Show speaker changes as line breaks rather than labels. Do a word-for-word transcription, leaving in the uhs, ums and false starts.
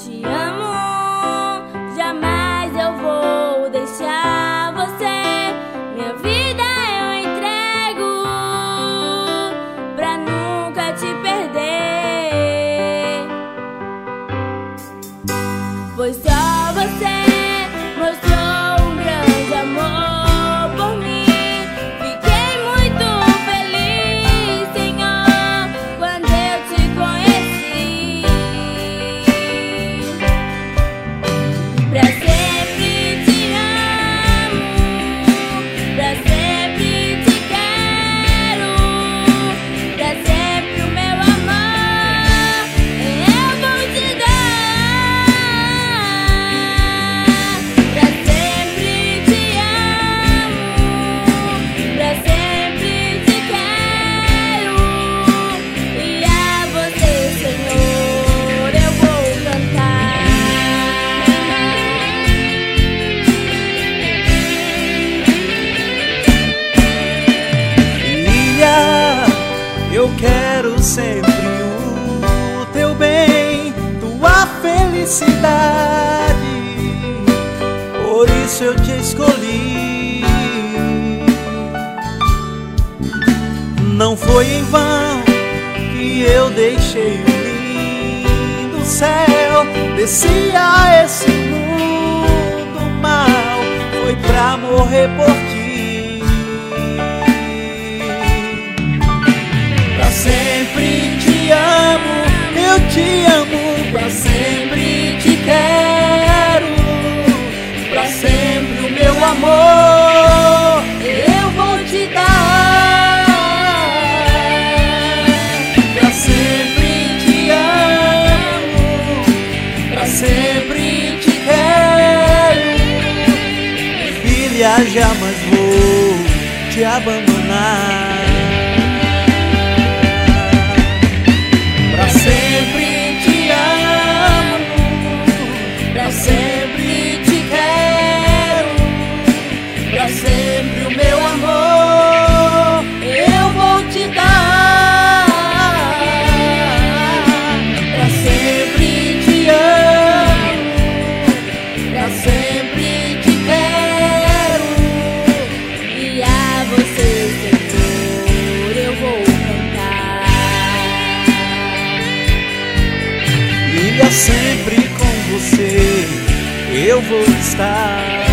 te amo, jamais eu vou deixar você. Minha vida eu entrego pra nunca te perder, pois só você mostrou um grande amor por mim. Fiquei muito feliz, Senhor, quando eu te conheci. Pra sempre te amo, pra sempre te quero, pra sempre o meu amor eu vou te dar. Pra sempre te amo, pra sempre te quero, e a você, Senhor, eu vou cantar.
Filha, eu quero sempre o teu bem, tua felicidade. Por isso eu te escolhi. Não foi em vão que eu deixei o lindo céu, desci a esse mundo mal, foi pra morrer por ti. Pra sempre te amo, eu te amo, pra sempre te quero, pra sempre o meu amor eu vou te dar. Pra sempre te amo, pra sempre te quero, filha, jamais vou te abandonar. Pra sempre te amo, pra sempre te quero, pra sempre o meu amor eu vou te dar. Pra sempre te amo, pra sempre te quero,
E a você, Senhor, eu vou cantar.
filha, sempre com você eu vou estar.